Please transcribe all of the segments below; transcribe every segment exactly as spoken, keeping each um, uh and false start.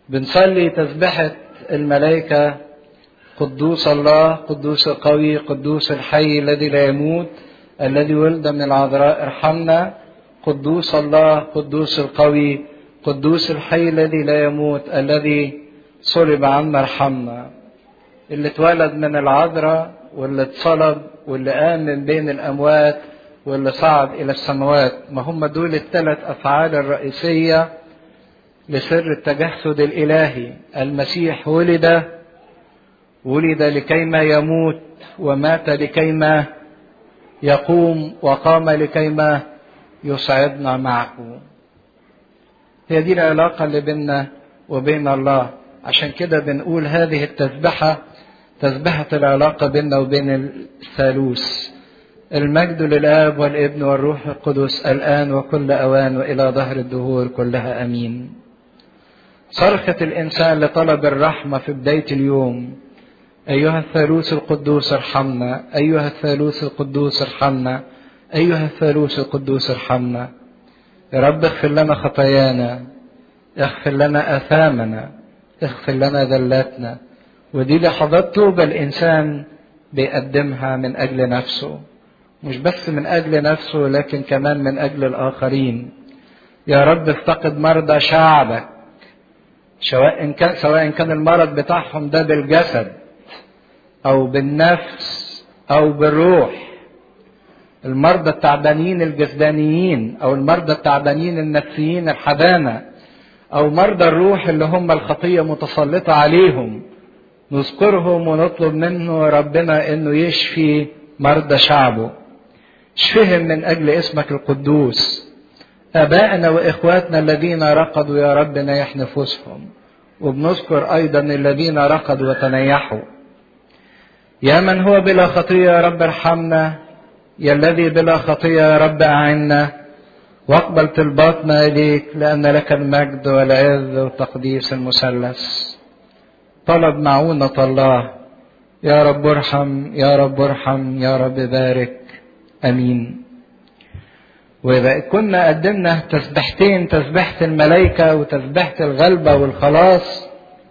بنصلي تسبحة الملائكة: قدوس الله، قدوس القوي، قدوس الحي الذي لا يموت، الذي ولد من العذراء ارحمنا. قدوس الله، قدوس القوي، قدوس الحي الذي لا يموت، الذي صلب عنا ارحمنا. اللي اتولد من العذراء واللي اتصلب واللي قام من بين الأموات واللي صعد إلى السماوات، ما هم دول الثلاث أفعال الرئيسية لسر التجسد الإلهي. المسيح ولد ولد لكيما يموت، ومات لكيما يقوم، وقام لكيما يسعدنا معه. هي دي العلاقة اللي بيننا وبين الله. عشان كده بنقول هذه التسبحة تسبحة العلاقة بيننا وبين الثالوث. المجد للآب والابن والروح القدس الآن وكل أوان وإلى دهر الدهور كلها أمين. صرخة الإنسان لطلب الرحمة في بداية اليوم: أيها الثالوث القدوس ارحمنا، أيها الثالوث القدوس ارحمنا، أيها الثالوث القدوس ارحمنا. يا رب اغفر لنا خطايانا، اغفر لنا آثامنا، اغفر لنا ذلاتنا. ودي لحظات توبة الإنسان بيقدمها من أجل نفسه، مش بس من أجل نفسه لكن كمان من أجل الآخرين. يا رب افتقد مرضى شعبك، سواء كان سواء كان المرض بتاعهم ده بالجسد أو بالنفس أو بالروح. المرضى التعبانين الجسدانيين، أو المرضى التعبانين النفسيين الحبانة، أو مرضى الروح اللي هم الخطية متسلطة عليهم، نذكرهم ونطلب منه ربنا إنه يشفي مرضى شعبه. اشفهم من أجل اسمك القدوس. آبائنا وإخواتنا الذين رقدوا يا رب نيح نفوسهم، وبنذكر أيضا الذين رقدوا وتنيحوا. يا من هو بلا خطية يا رب ارحمنا، يا الذي بلا خطية يا رب أعنا، واقبل طلباتنا إليك، لأن لك المجد والعز والتقديس المثلث. طلب معونة الله: يا رب ارحم، يا رب ارحم، يا رب بارك. أمين. وإذا كنا قدمنا تسبحتين، تسبحة الملائكة وتسبحة الغلبة والخلاص،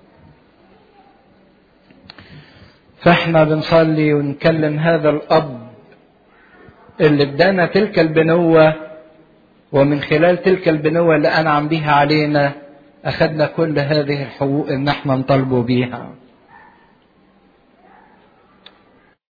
فاحنا بنصلي ونكلم هذا الأب اللي ادانا تلك البنوة، ومن خلال تلك البنوة اللي أنعم بها علينا أخذنا كل هذه الحقوق إن احنا نطالبه بيها.